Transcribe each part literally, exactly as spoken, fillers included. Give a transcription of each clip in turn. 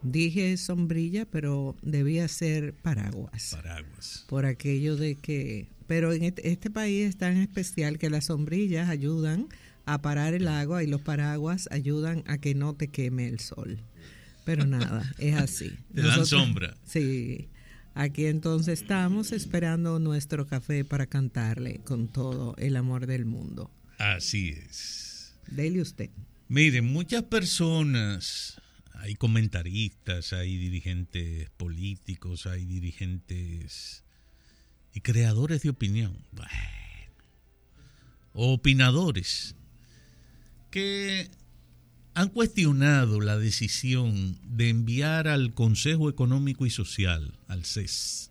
Dije sombrilla, pero debía ser paraguas. Paraguas. Por aquello de que... Pero en este, este país es tan especial que las sombrillas ayudan a parar el agua y los paraguas ayudan a que no te queme el sol. Pero nada, es así. Te dan sombra. Sí. Aquí entonces estamos esperando nuestro café para cantarle con todo el amor del mundo. Así es. Dele usted. Miren, muchas personas, hay comentaristas, hay dirigentes políticos, hay dirigentes y creadores de opinión, bueno, o opinadores, que han cuestionado la decisión de enviar al Consejo Económico y Social, al C E S,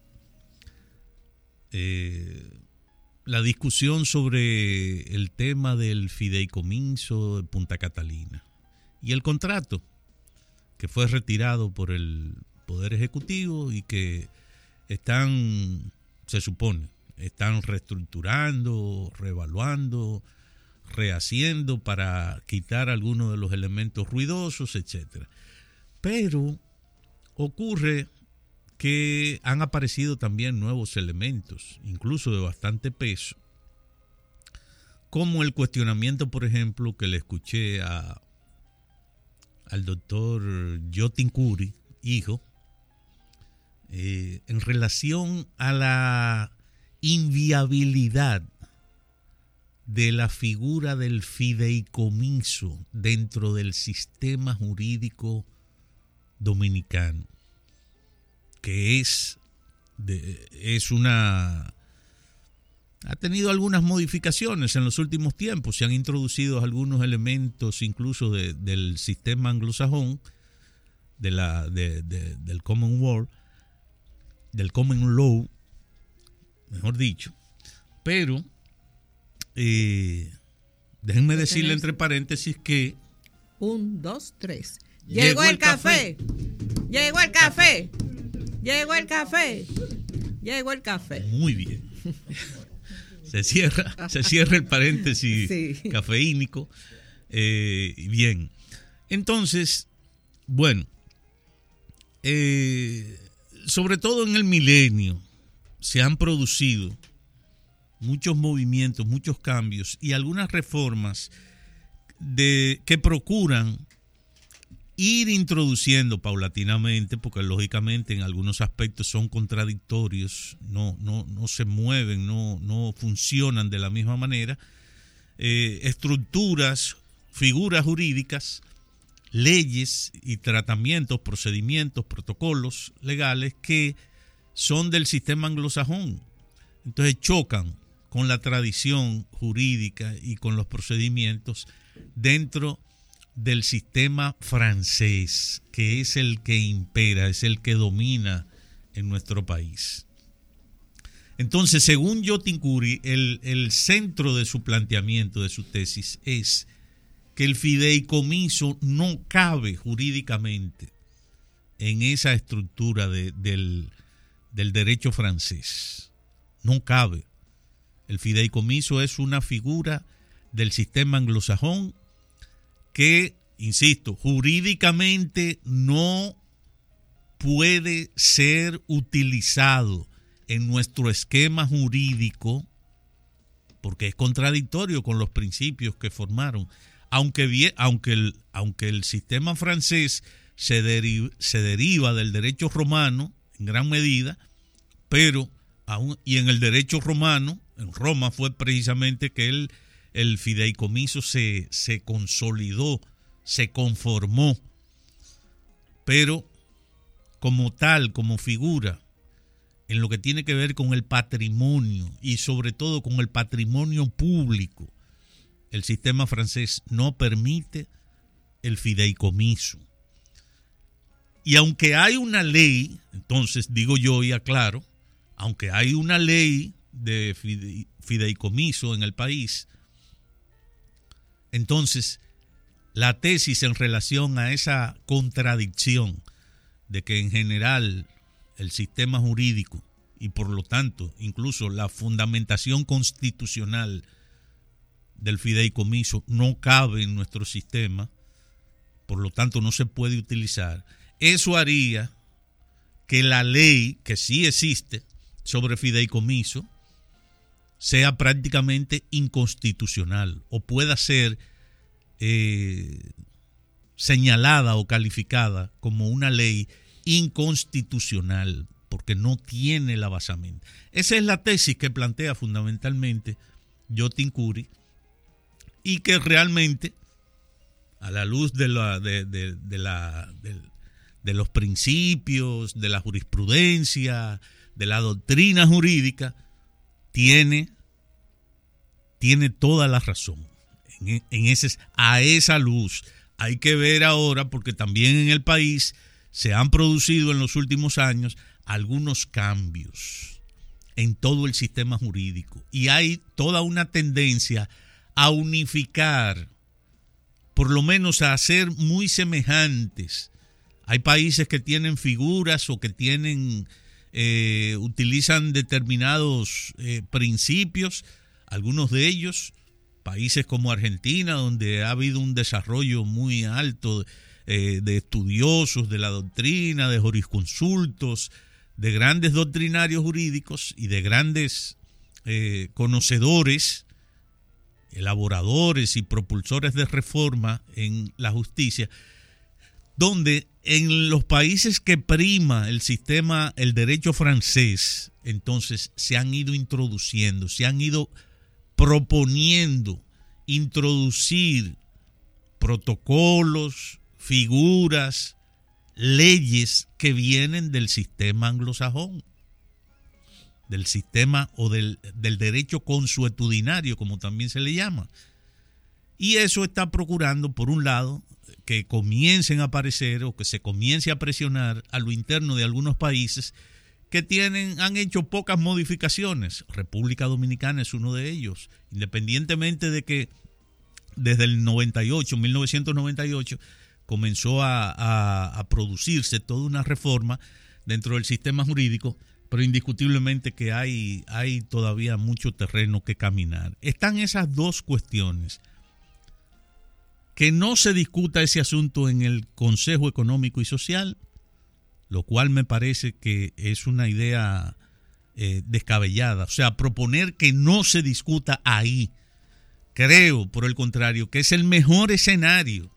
eh, la discusión sobre el tema del fideicomiso de Punta Catalina y el contrato que fue retirado por el Poder Ejecutivo y que están, se supone, están reestructurando, reevaluando, rehaciendo para quitar algunos de los elementos ruidosos, etcétera. Pero ocurre que han aparecido también nuevos elementos, incluso de bastante peso, como el cuestionamiento, por ejemplo, que le escuché a, al doctor Yotin Curi, hijo, eh, en relación a la inviabilidad de la figura del fideicomiso dentro del sistema jurídico dominicano, que es, de, es una... ha tenido algunas modificaciones en los últimos tiempos, se han introducido algunos elementos incluso de, del sistema anglosajón, de la, de, de, del Commonwealth, del Common Law, mejor dicho, pero eh, déjenme decirle entre paréntesis que un, dos, tres. Llegó el café. Llegó el café. Llegó el café. Llegó el café. Muy bien. Se cierra, se cierra el paréntesis sí. cafeínico. Eh, bien. Entonces, bueno, eh, sobre todo en el milenio se han producido muchos movimientos, muchos cambios y algunas reformas de, que procuran ir introduciendo paulatinamente, porque lógicamente en algunos aspectos son contradictorios, no, no, no se mueven, no, no funcionan de la misma manera, eh, estructuras, figuras jurídicas, leyes y tratamientos, procedimientos, protocolos legales que son del sistema anglosajón. Entonces chocan con la tradición jurídica y con los procedimientos dentro del sistema francés, que es el que impera, es el que domina en nuestro país. Entonces, según Yotin Curi, el, el centro de su planteamiento, de su tesis, es que el fideicomiso no cabe jurídicamente en esa estructura de, del, del derecho francés. No cabe. El fideicomiso es una figura del sistema anglosajón que, insisto, jurídicamente no puede ser utilizado en nuestro esquema jurídico porque es contradictorio con los principios que formaron. Aunque, bien, aunque, el, aunque el sistema francés se, deriva, se deriva del derecho romano en gran medida, pero aún, y en el derecho romano, en Roma fue precisamente que el, el fideicomiso se, se consolidó, se conformó, pero como tal, como figura, en lo que tiene que ver con el patrimonio y sobre todo con el patrimonio público, el sistema francés no permite el fideicomiso. Y aunque hay una ley, entonces digo yo y aclaro, aunque hay una ley de fideicomiso en el país, entonces la tesis en relación a esa contradicción de que en general el sistema jurídico y por lo tanto incluso la fundamentación constitucional del fideicomiso no cabe en nuestro sistema, por lo tanto no se puede utilizar, eso haría que la ley que sí existe sobre fideicomiso sea prácticamente inconstitucional o pueda ser eh, señalada o calificada como una ley inconstitucional porque no tiene la basamento. Esa es la tesis que plantea fundamentalmente Yotin Curi y que realmente, a la luz de, la, de, de, de, la, de, de los principios, de la jurisprudencia, de la doctrina jurídica, tiene, tiene toda la razón. En, en ese, a esa luz hay que ver ahora, porque también en el país se han producido en los últimos años algunos cambios en todo el sistema jurídico y hay toda una tendencia a unificar, por lo menos a hacer muy semejantes. Hay países que tienen figuras o que tienen eh, utilizan determinados eh, principios, algunos de ellos, países como Argentina, donde ha habido un desarrollo muy alto eh, de estudiosos de la doctrina, de jurisconsultos, de grandes doctrinarios jurídicos y de grandes eh, conocedores, elaboradores y propulsores de reforma en la justicia, donde en los países que prima el sistema, el derecho francés, entonces se han ido introduciendo, se han ido proponiendo introducir protocolos, figuras, leyes que vienen del sistema anglosajón, del sistema o del, del derecho consuetudinario, como también se le llama. Y eso está procurando, por un lado, que comiencen a aparecer o que se comience a presionar a lo interno de algunos países que tienen, han hecho pocas modificaciones. República Dominicana es uno de ellos, independientemente de que desde el noventa y ocho, mil novecientos noventa y ocho, comenzó a, a, a producirse toda una reforma dentro del sistema jurídico, pero indiscutiblemente que hay, hay todavía mucho terreno que caminar. Están esas dos cuestiones. Que no se discuta ese asunto en el Consejo Económico y Social, lo cual me parece que es una idea eh, descabellada. O sea, proponer que no se discuta ahí, creo, por el contrario, que es el mejor escenario,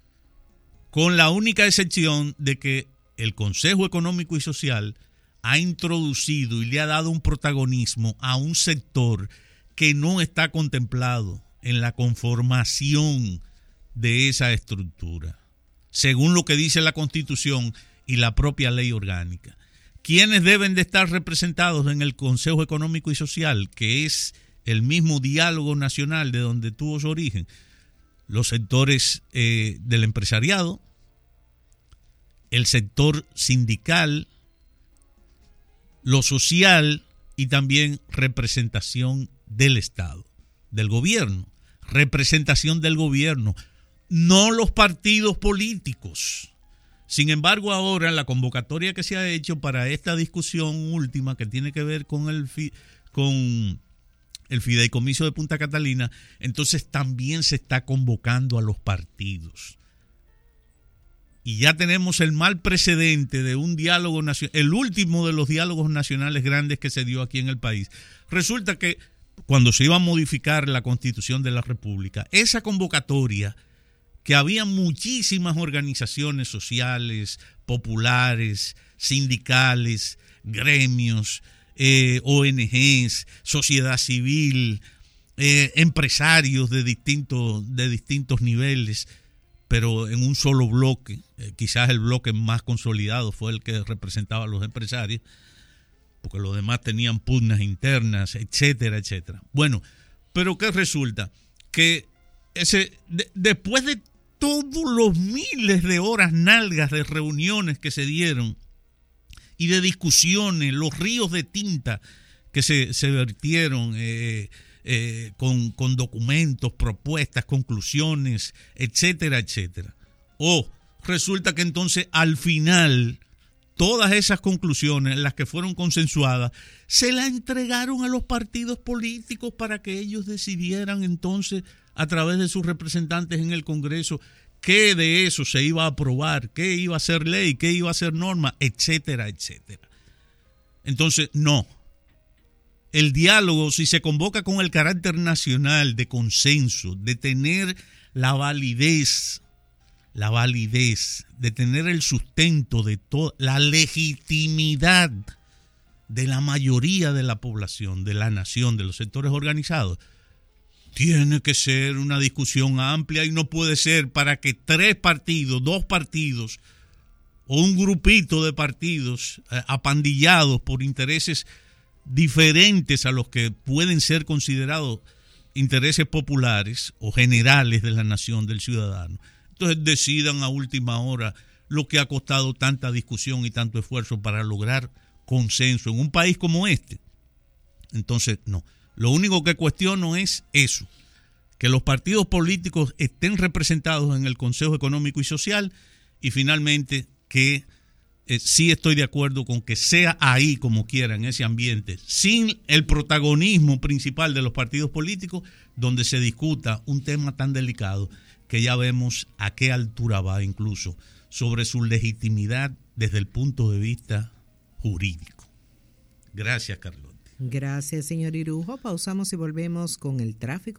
con la única excepción de que el Consejo Económico y Social ha introducido y le ha dado un protagonismo a un sector que no está contemplado en la conformación de esa estructura, según lo que dice la Constitución y la propia ley orgánica. ¿Quiénes deben de estar representados en el Consejo Económico y Social, que es el mismo diálogo nacional de donde tuvo su origen? Los sectores eh, del empresariado, el sector sindical, lo social y también representación del Estado, del gobierno, representación del gobierno, no los partidos políticos. Sin embargo, ahora la convocatoria que se ha hecho para esta discusión última que tiene que ver con el, fi, con el fideicomiso de Punta Catalina, entonces también se está convocando a los partidos. Y ya tenemos el mal precedente de un diálogo nacional, el último de los diálogos nacionales grandes que se dio aquí en el país. Resulta que cuando se iba a modificar la Constitución de la República, esa convocatoria, que había muchísimas organizaciones sociales, populares, sindicales, gremios, eh, O N Ges, sociedad civil, eh, empresarios de distintos, de distintos niveles, pero en un solo bloque. Eh, quizás el bloque más consolidado fue el que representaba a los empresarios, porque los demás tenían pugnas internas, etcétera, etcétera. Bueno, pero ¿qué resulta? Que ese, de, después de todos los miles de horas nalgas de reuniones que se dieron y de discusiones, los ríos de tinta que se, se vertieron eh, eh, con, con documentos, propuestas, conclusiones, etcétera, etcétera. O resulta que entonces al final todas esas conclusiones, las que fueron consensuadas, se las entregaron a los partidos políticos para que ellos decidieran entonces a través de sus representantes en el Congreso qué de eso se iba a aprobar, qué iba a ser ley, qué iba a ser norma, etcétera, etcétera. Entonces, no. El diálogo, si se convoca con el carácter nacional de consenso, de tener la validez, la validez, de tener el sustento de toda la legitimidad de la mayoría de la población, de la nación, de los sectores organizados, tiene que ser una discusión amplia y no puede ser para que tres partidos, dos partidos o un grupito de partidos eh, apandillados por intereses diferentes a los que pueden ser considerados intereses populares o generales de la nación, del ciudadano. Entonces decidan a última hora lo que ha costado tanta discusión y tanto esfuerzo para lograr consenso en un país como este. Entonces, no. Lo único que cuestiono es eso, que los partidos políticos estén representados en el Consejo Económico y Social y finalmente que eh, sí estoy de acuerdo con que sea ahí como quiera, en ese ambiente, sin el protagonismo principal de los partidos políticos, donde se discuta un tema tan delicado que ya vemos a qué altura va incluso sobre su legitimidad desde el punto de vista jurídico. Gracias, Carlos. Gracias, señor Irujo. Pausamos y volvemos con el tráfico.